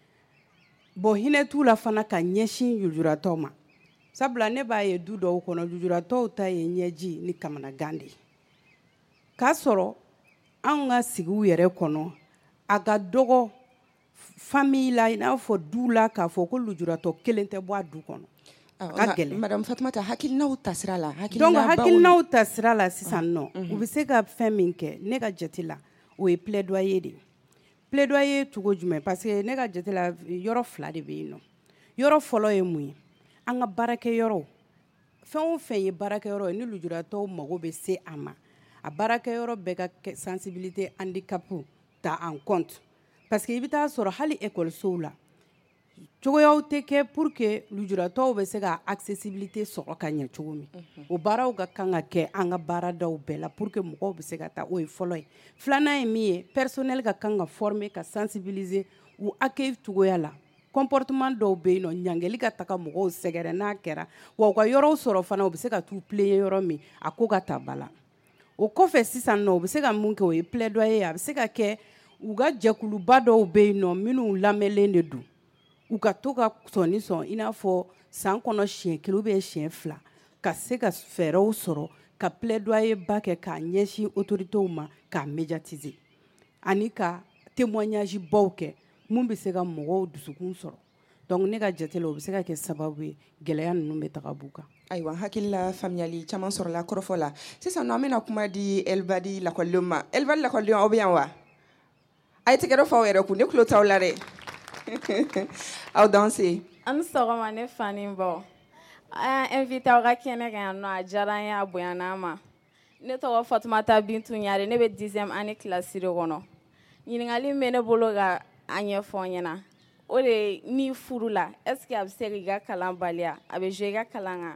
bon hinɛ t'u la fana ka ɲɛsin lujuratɔw ma sabula ne b'a ye du dɔw kɔnɔ lujuratɔw ta ye ɲɛji ni kamanagan de k'a sɔrɔ an ka sigiw yɛrɛ kɔnɔ a ka dɔgɔ famille la i n'a fɔ du la k'a fɔ ko lujuratɔ kelen tɛ bɔ a du kɔnɔ ka gɛlɛn madame Fatumata hakilinaw ta sira la donc hakilinaw ta sira la sisan nɔ u bɛ se ka fɛn min kɛ ne ka jate la o ye plaidoyer de plaidoyer cogo jumɛn parce que ne ka jate la yɔrɔ fila de bɛ yen nɔ yɔrɔ fɔlɔ ye mun ye an ka baarakɛyɔrɔw fɛn o fɛn ye baarakɛyɔrɔ ye ni lujuratɔw mago bɛ se a ma a baarakɛyɔrɔ bɛɛ ka sensibilité handicap ta en compte parce que i bɛ taa sɔrɔ hali école-sow la cogoyaw tɛ kɛ pour que lujuratɔw bɛ se ka accessibilité sɔrɔ ka ɲɛ cogo min o baaraw ka kan ka kɛ an ka baaradaw bɛɛ la pour que mɔgɔw bɛ se ka taa o ye fɔlɔ ye filanan ye min ye personnel ka kan ka former ka sensibiliser u accueil cogoya la comportement dɔw bɛ yen nɔ ɲangɛli ka taga mɔgɔw sɛgɛrɛ n'a kɛra wa u ka yɔrɔw sɔrɔ fana u bɛ se ka t'u plaigner yɔrɔ min a ko ka ta ba la o kɔfɛ sisan nɔ u bɛ se ka mun kɛ o ye plaidoyer a bɛ se ka kɛ u ka jɛkuluba dɔw bɛ yen nɔ minnu lamɛnlen de don u ka to ka sɔnni sɔn i n'a fɔ san kɔnɔ siɲɛ kelen ou bien siɲɛ fila ka se ka fɛɛrɛw sɔrɔ ka plaidoyer ba kɛ k'a ɲɛsin autoritéw ma k'a médiatiser ani ka témoignage baw kɛ mun bɛ se ka mɔgɔw dusukun sɔrɔ donc ne ka jate la o bɛ se ka kɛ sababu ye gɛlɛya ninnu bɛ taga b'u kan ayiwa hakilila faamuyali caman sɔrɔla kɔrɔfɔ la sisan nɔ an bɛna kuma di Elbadi lakɔlidenw ma Elbadi lakɔlidenw aw bɛ yan wa a ye tigɛrɛ fɔ aw yɛrɛ kun ne tulo t'aw la dɛ aw danse an ni sɔgɔma ne fa ni bɔ an y'an invité aw ka kɛnɛ kan yan nɔ a diyara an ye a bonyana an ma ne tɔgɔ Fatumata Bintu Ɲare ne bɛ dixième année classe de kɔnɔ ɲininkali min bɛ ne bolo ka a ɲɛfɔ n ɲɛna o de ni furu la est ce que a bɛ se k'i ka kalan baliya a bɛ jouer i ka kalan kan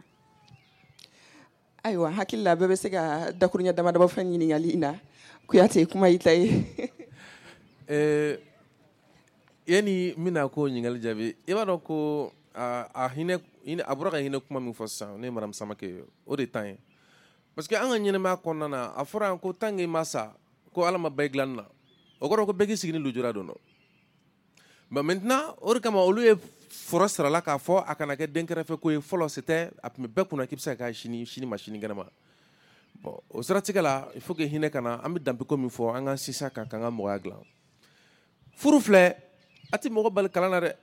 ayiwa hakili la bɛɛ bɛ se ka dakuruɲɛ dama dama fɛn ɲininkali in na Kuyate kuma y'i ta ye eh yani mina ko ɲininkali jaabi i b'a dɔn ko a hinɛ a bɔra ka hinɛ kuma min fɔ sisan ne madame Samake o de tan ye parce que an ka ɲɛnɛmaya kɔnɔna na a fɔra yan ko tant que i ma sa ko ala ma bɛɛ dilanni na o kɔrɔ ko bɛɛ k'i sigi ni lujura don dɔ mais maintenant o de kama olu ye fɔrɔ sirala k'a fɔ a kana kɛ den kɛrɛfɛ ko ye fɔlɔ c'était a tun bɛ bɛɛ kunna k'i bɛ se ka k'a sini sini ma sini kɛnɛ ma bon o siratigɛ la il faut que hinɛ ka na an bɛ danbe ko min fɔ an ka sinsin kan k'an ka mɔgɔya dilan furu filɛ a tɛ mɔgɔ bali kalan na dɛ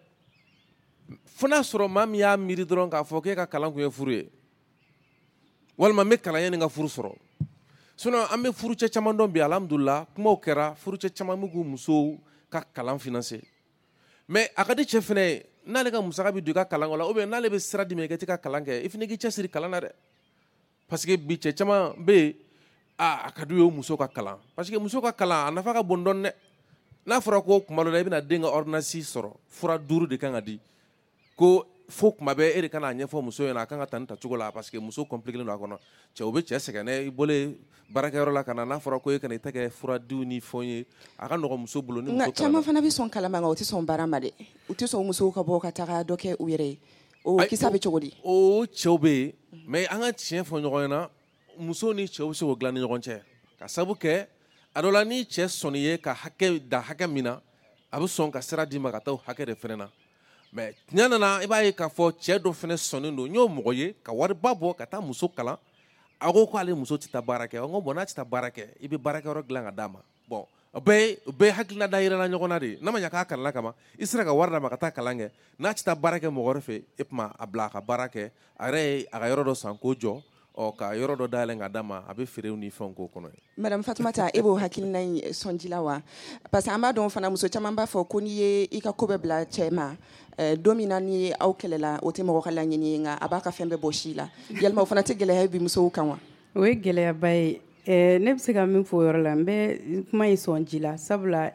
fo n'a sɔrɔ maa min y'a miiri dɔrɔn k'a fɔ k'e ka kalan kun ye furu ye walima n bɛ kalan yanni n ka furu sɔrɔ sinon an bɛ furucɛ caman dɔn bi alhamdulillah kumaw kɛra furucɛ caman bɛ k'u musow ka kalan financer mais a ka di cɛ fana ye n'ale ka musaka bɛ don i ka kalan la ou bien n'ale bɛ sira di ma i ka t'i ka kalan kɛ i fana k'i cɛsiri kalan na dɛ parce que bi cɛ caman bɛ yen a ka d'u ye o muso ka kalan parce que muso ka kalan a nafa ka bon dɔɔni dɛ n'a fɔra ko kuma dɔ la i bɛna den ka ordonnance sɔrɔ fura duuru de kan ka di ko fo kuma bɛɛ e de kan k'a ɲɛfɔ muso ɲɛna a kan ka ta nin tacogo la parce que muso compliqué don a kɔnɔ cɛw bɛ cɛ sɛgɛn i bɔlen baarakɛyɔrɔ la ka na n'a fɔra ko e kana i ta kɛ fura diw ni fɛnw ye a ka nɔgɔn muso bolo ni muso nka caman fana bɛ sɔn kalama nka u tɛ sɔn baara ma dɛ u tɛ sɔn musow ka bɔ ka taga dɔ kɛ u yɛrɛ ye o kisa bɛ cogo di o cɛw bɛ yen mais an ka tiɲɛ fɔ ɲɔgɔn ɲɛna muso ni cɛw bɛ se k'o dilan ni ɲɔgɔn cɛ ka sabu kɛ a dɔ la ni cɛ sɔnni ye ka hakɛ da hakɛ min na a bɛ sɔn ka sira d'i ma ka taa o hakɛ de fana na mais tiɲɛ nana i b'a ye k'a fɔ cɛ dɔ fana sɔnnen don n y'o mɔgɔ ye ka wariba bɔ ka taa muso kalan a ko k'ale muso tɛ taa baara kɛ n ko bon n'a tɛ taa baara kɛ i bɛ baarakɛyɔrɔ dilan ka d'a ma bon o bɛɛ o bɛɛ hakilina da yirala ɲɔgɔn na de n'a ma ɲɛ k'a kalanna kama i sera ka wari d'a ma ka taa kalan kɛ n'a tɛ taa baara kɛ mɔgɔ wɛrɛ fɛ e tuma a bila a ka baara kɛ a yɛrɛ ye a ka yɔrɔ dɔ san k'o jɔ ɔ ka yɔrɔ dɔ dayɛlɛn ka d'a ma a bɛ feerew ni fɛnw k'o kɔnɔ ye madame Fatumata e b'o hakilina in sɔnji la wa parce que an b'a dɔn fana muso caman b'a fɔ ko n'i ye i ka ko bɛɛ bila cɛ ma don min na ni aw kɛlɛla o tɛ mɔgɔ ka laɲini ye nka a b'a ka fɛn bɛɛ bɔ si la yalima o fana tɛ gɛlɛya bi musow kan wa o ye gɛlɛyaba ye ne bɛ se ka min fɔ o yɔrɔ la n bɛ kuma in sɔn ji la sabula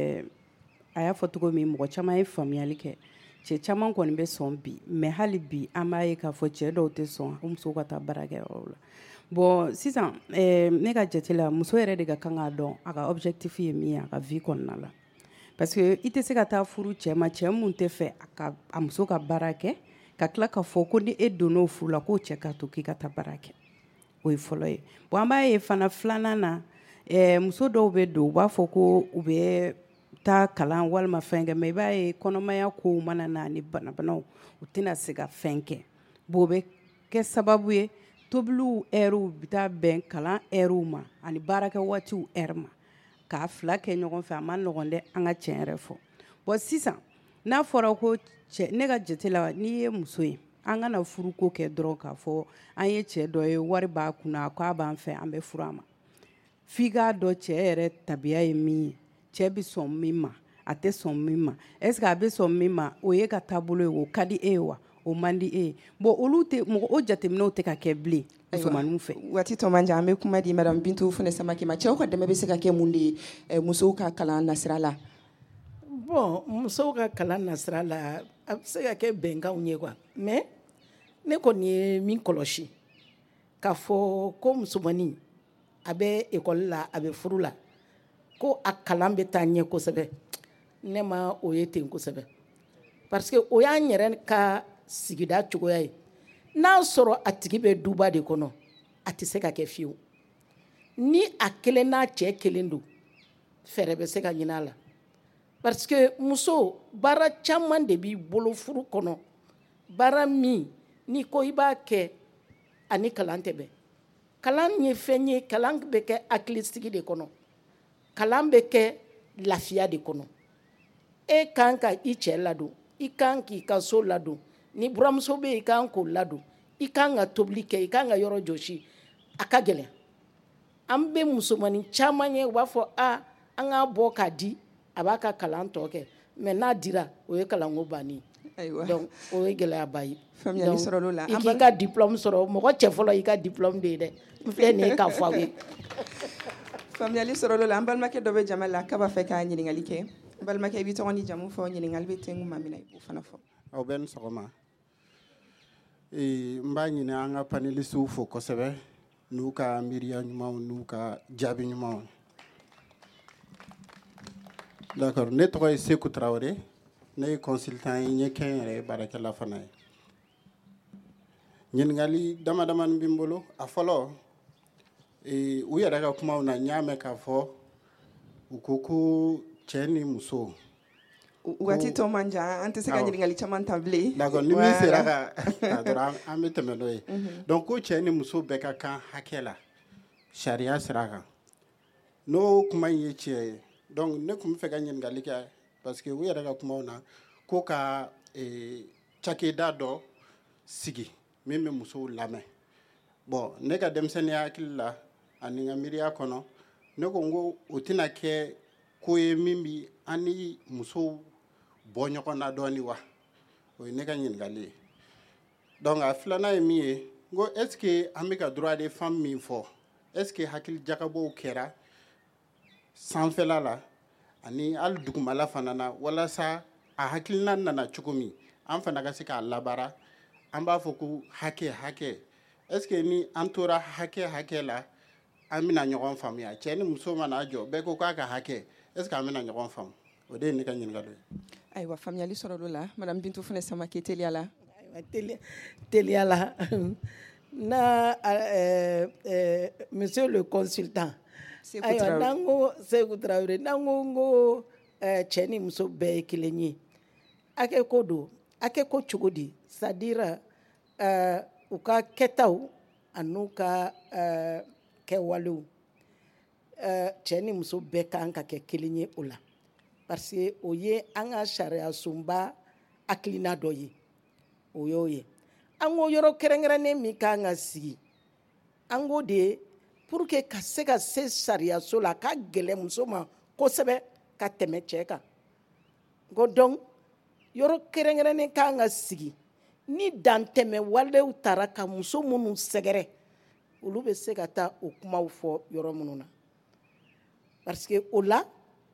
a y'a fɔ cogo min mɔgɔ caman ye faamuyali kɛ cɛ caman kɔni bɛ sɔn bi mais hali bi an b'a ye k'a fɔ cɛ dɔw tɛ sɔn o musow ka taa baarakɛyɔrɔ la bon sisan eh, ne ka jate la muso yɛrɛ de ka kan k'a dɔn a ka objectif ye min ye a ka vie kɔnɔna la parce que i tɛ se ka taa furu cɛ ma cɛ mun tɛ fɛ a, ka, a muso ka baara kɛ ka tila ka fɔ ko ni e donn'o furu la k'o cɛ ka to k'i ka taa baara kɛ o ye fɔlɔ ye bon an b'a ye fana filanan na eh, muso dɔw bɛ don u b'a fɔ ko u bɛ taa kalan walima fɛn kɛ mais i b'a ye kɔnɔmaya kow mana na ni banabanaw u tɛna se ka fɛn kɛ bon o bɛ kɛ sababu ye tobiliw ɛriw bɛ taa bɛn kalan ɛriw ma ani baarakɛ waatiw ɛri ma k'a fila kɛ ɲɔgɔn fɛ a ma nɔgɔn dɛ an ka tiɲɛ yɛrɛ fɔ bon sisan n'a fɔra ko cɛ ne ka jate la n'i ye muso ye an kana furu ko kɛ dɔrɔn k'a fɔ an ye cɛ dɔ ye wari b'a kunna k'a b'an fɛ an bɛ furu a ma f'i k'a dɔn cɛ yɛrɛ tabiya ye min ye cɛ bɛ sɔn min ma a tɛ sɔn min ma est ce que a bɛ sɔn min ma o ye ka taabolo ye o ka di e ye wa o man di e ye bon olu tɛ mɔgɔ o jateminɛw tɛ ka kɛ bilen musomaninw fɛ waati tɔ man jan an bɛ kuma di madame Bintu Funɛ Samake ma cɛw ka dɛmɛ bɛ se ka kɛ mun de ye eh, musow ka kalan nasira la bon musow ka kalan nasira la a bɛ se ka kɛ bɛnkanw ye quoi mais ne kɔni ye min kɔlɔsi k'a fɔ ko musomanin a bɛ école la a bɛ furu la ko a kalan bɛ taa ɲɛ kosɛbɛ ne ma o ye ten kosɛbɛ parce que o y'an yɛrɛ ka sigida cogoya ye n'a sɔrɔ a tigi bɛ duba de kɔnɔ a tɛ se ka kɛ fiyewu ni a kelen n'a cɛ kelen don fɛɛrɛ bɛ se ka ɲini a la parce que muso baara caman de b'i bolo furu kɔnɔ baara min n'i ko i b'a kɛ ani kalan tɛ bɛn kalan ye fɛn ye kalan bɛ kɛ hakilisigi de kɔnɔ kalan bɛ kɛ lafiya de kɔnɔ e kan ka i cɛ ladon i kan k'i ka so ladon ni buramuso bɛ yen i kan k'o ladon i kan ka tobili kɛ i kan ka yɔrɔ jɔsi a ka gɛlɛn an bɛ musomanin caman ye u b'a fɔ a an k'a bɔ k'a di a b'a ka kalan tɔ kɛ mais n'a dira o ye kalanko bannen ayiwa donc o ye gɛlɛyaba ye faamuyali sɔrɔ l'o la i k'i ka diplôme sɔrɔ mɔgɔ cɛ fɔlɔ y'i ka diplôme de ye dɛ n filɛ nin ye k'a fɔ aw ye faamuyali sɔrɔ l'o la an balimakɛ dɔ bɛ jama la k'a b'a fɛ ka ɲininkali kɛ n balimakɛ i bɛ tɔgɔ ni jamu fɔ ɲininkali bɛ tɛngu maa min na i b'o fana fɔ aw bɛ ni sɔgɔma ee n b'a ɲini an ka panelisiw fo kosɛbɛ n'u ka miiriya ɲumanw n'u ka jaabi ɲumanw d'accord ne tɔgɔ ye Seku Tarawele ne ye consultant ye n ye kɛnyɛrɛye baarakɛla fana ye ɲininkali dama damani bɛ n bolo a fɔlɔ ee u yɛrɛ ka kumaw na n y'a mɛn k'a fɔ u ko ko cɛ ni muso waati tɔ man jan an tɛ se ka ɲininkali caman ta bilen d'accord ni min sera ka ta dɔrɔn an bɛ tɛmɛ n'o ye donc ko cɛ ni muso bɛɛ ka kan hakɛ la sariya sira kan n'o kuma in ye tiɲɛ ye donc ne tun bɛ fɛ ka ɲininkali kɛ parce que u yɛrɛ ka kumaw na ko ka cakɛda dɔ sigi min bɛ musow lamɛn bon ne ka denmisɛnninya hakili la ani n ka miiriya kɔnɔ ne ko n ko o tɛna kɛ ko ye min bi an ni musow bɔ ɲɔgɔn na dɔɔni wa o ye ne ka ɲininkali ye donc a filanan ye min ye n ko est ce que an bɛ ka droit des femmes min fɔ est ce que hakili jagabɔw kɛra sanfɛla la ani hali dugumala fana na walasa a hakilina nana cogo min an fana ka se k'a labaara an b'a fɔ ko hakɛ hakɛ est ce que ni an tora hakɛ hakɛ la an bɛna ɲɔgɔn faamuya cɛ ni muso mana jɔ bɛɛ ko k'a ka hakɛ est ce que an bɛna ɲɔgɔn faamu o de ye ne ka ɲininkali ye ayiwa faamuyali sɔrɔ l'o la madame Bintu Funɛ Samake teliya la ayiwa teliya la na euh, euh, monsieur le consultant ayiwa n'an ko Seku Tarawele n'an ko n ko cɛ ni muso bɛɛ ye kelen ye hakɛ ko don hakɛ ko cogo di c'est à dire euh, u ka kɛtaw an'u ka euh, kɛwalew euh, cɛ ni muso bɛɛ kan ka kɛ kelen ye o la parce que o ye an ka sariya sunba hakilina dɔ ye o y'o ye an ko yɔrɔ kɛrɛnkɛrɛnnen min kan ka sigi an ko de pour que ka se ka se sariyaso la ka gɛlɛn muso ma kosɛbɛ ka tɛmɛ cɛ kan ko donc yɔrɔ kɛrɛnkɛrɛnnen kan ka sigi ni dantɛmɛ walew taara ka muso minnu sɛgɛrɛ olu bɛ se ka taa o kumaw fɔ yɔrɔ minnu na parce que o la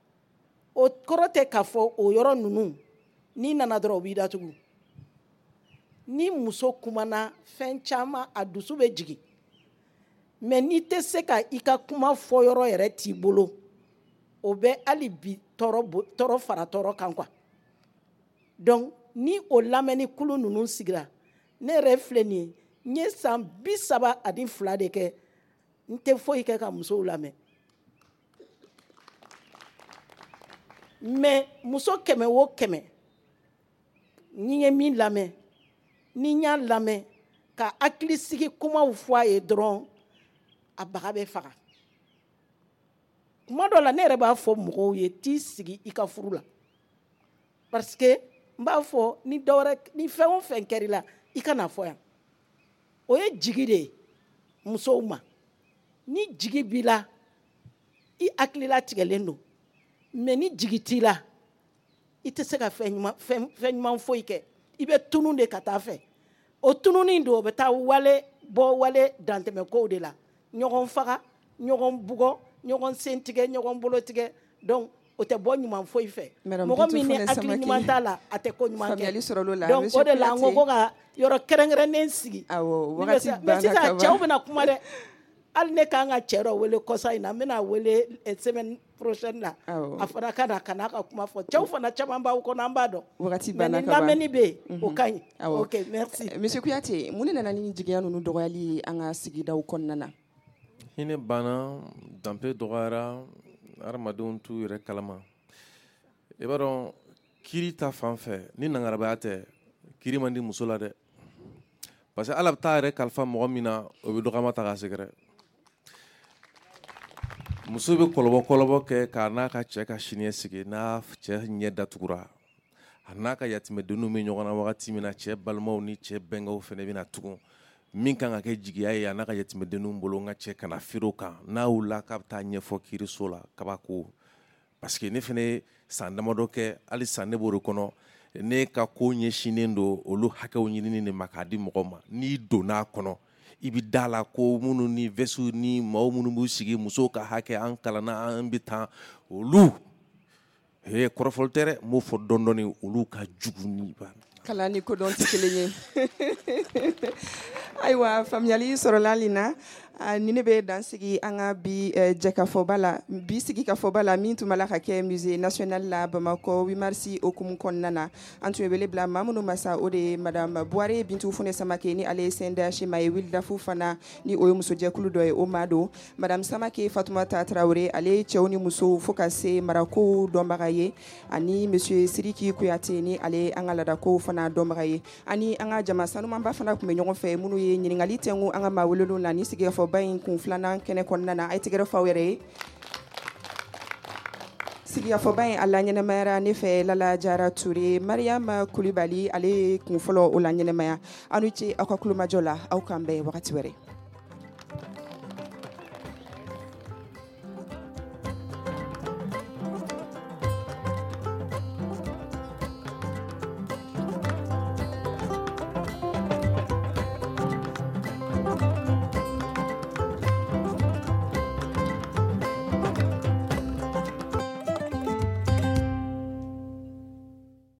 o kɔrɔ tɛ k'a fɔ o yɔrɔ ninnu n'i nana dɔrɔn o b'i datugu ni muso kumana fɛn caman a dusu bɛ jigin mais n'i tɛ se ka i ka kuma fɔ yɔrɔ yɛrɛ t'i bolo o bɛ hali bi tɔɔrɔ fara tɔɔrɔ kan quoi. Donc ni o lamɛnni kulu ninnu sigira ne yɛrɛ filɛ nin ye n ye san bi saba ani fila de kɛ n tɛ foyi kɛ ka musow lamɛn. Mais muso kɛmɛ o kɛmɛ ni ye min lamɛn ni n y'a lamɛn ka hakilisigi kumaw fɔ a ye dɔrɔn a baga bɛ faga. Kuma dɔ la ne yɛrɛ b'a fɔ mɔgɔw ye t'i sigi i ka furu la parce que n b'a fɔ ni dɔwɛrɛ ni fɛn o fɛn kɛr'i la i kana fɔ yan. O ye jigi de ye musow ma. Ni jigi b'i la i hakilila tigɛlen don mais ni jigi t'i la i tɛ se ka fɛn ɲuman fɛn fɛn ɲuman foyi kɛ. I bɛ tunu de ka taa fɛ. O tununin don o bɛ taa wale bɔ wale dantɛmɛkow de la. Ɲɔgɔn faga, ɲɔgɔn bugɔ, ɲɔgɔn sen tigɛ, ɲɔgɔn bolo tigɛ. Donc o tɛ bɔ ɲuman foyi fɛ. Mɔgɔ min ni hakili ɲuman t'a la a tɛ ko ɲuman kɛ. Donc o de la n ko ko ka yɔrɔ kɛrɛnkɛrɛnnen sigi. Awɔ wagati banna ka ban. Mais sisan cɛw bɛna kuma dɛ. Hali ne kan ka cɛ dɔ wele kɔsa in na n bɛna wele semaine prochaine la a fana ka na ka n'a ka kuma fɔ. Cɛw fana caman b'aw kɔnɔ an b'a dɔn. Wagati banna ka ban. Mais ni lamɛnni bɛ yen o ka ɲi. Ok merci. Monsieur Kuyate mun de nana ni jigiya ninnu dɔgɔyali an ka sigidaw kɔnɔna na? Hinɛ banna danpe dɔgɔyara hadamadenw t'u yɛrɛ kalama. I b'a dɔn kiri ta fan fɛ ni nangarabaya tɛ kiri man di muso la dɛ parce que ala bɛ taa yɛrɛ kalifa mɔgɔ min na o bɛ dɔgɔma ta k'a sɛgɛrɛ. Muso bɛ kɔlɔbɔ kɔlɔbɔ kɛ k'a n'a ka cɛ ka siniɲɛsigi n'a cɛ ɲɛ datugura a n'a ka yatimɛdenninw bɛ ɲɔgɔn na wagati min na cɛ balimaw ni cɛ bɛnkɛw fana bɛna tugun min kan ka kɛ jigiya ye a n'a ka yatimɛdenninw bolo n ka cɛ kana feere o kan n'a wulila k'a bɛ taa ɲɛfɔ kiriso la kabako parce que ne fana ye san damadɔ kɛ hali san ne b'o de kɔnɔ ne ka ko ɲɛsinnen don olu hakɛw ɲinini de ma k'a di mɔgɔ ma n'i donn'a kɔnɔ i bɛ da la ko minnu ni vɛsiw ni maaw minnu b'u sigi musow ka hakɛ an kalanna an bɛ tan olu he kɔrɔfɔli tɛ dɛ n b'o fɔ dɔɔnin dɔɔnin olu ka jugu ni kalan ni kodɔn tɛ kelen ye. Ayiwa faamuyali sɔrɔla nin na ni ne bɛ dansigi an ka bi jɛkafɔba la bi sigikafɔba la min tun b'a la ka kɛ musée national la Bamakɔ huit mars okumu kɔnɔna na an tun ye wele bila maa minnu ma sa o de ye madame Buware Bintu Fune Samake ni ale ye C N D H ma ye wilidafu fana ni o ye musojɛkulu dɔ ye o maa don madame Samake Fatumata Traoré ale ye cɛw ni musow fo ka se marakow dɔnbaga ye ani monsieur Sidiki Kuyate ni ale an ka laadakow fana dɔnbaga ye ani an ka jama sanumanba fana tun bɛ ɲɔgɔn fɛ minnu ye ɲininkali tɛnku an ka maa welelenw na ni sigikafɔ ba in kun filanan kɛnɛ kɔnɔna na a ye tigɛrɛ faw yɛrɛ ye sigikafɔba in a la ɲɛnɛmayara ne fɛ Lala Jara Ture Mariama Kulibali ale kun fɔlɔ o la ɲɛnɛmaya aw ni ce aw ka kulomajɔ la aw k'an bɛn wagati wɛrɛ.